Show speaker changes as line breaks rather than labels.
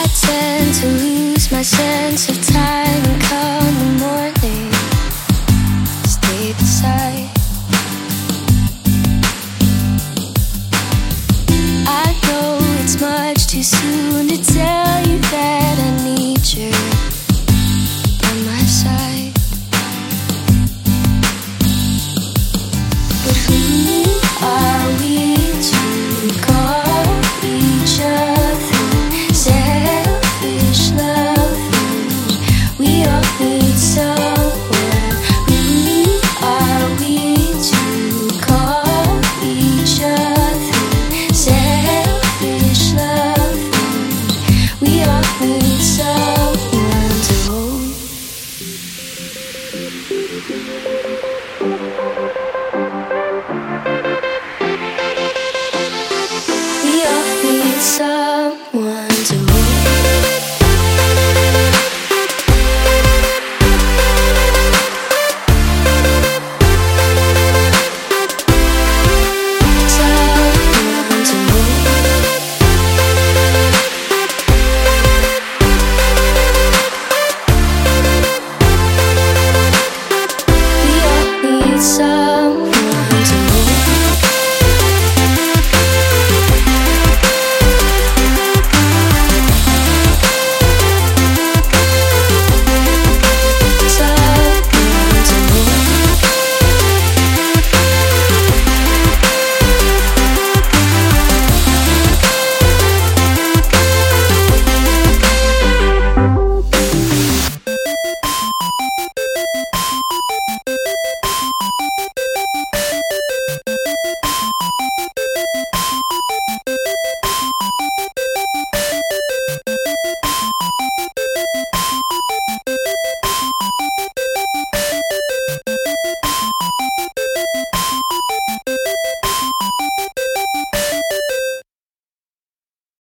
I tend to lose my sense of time and come the morning, stay beside. I know it's much too soon to tell you that I need you by my side. But who are we to call each other selfish loving? We all need someone. Who are we to call each other selfish loving? We all need someone.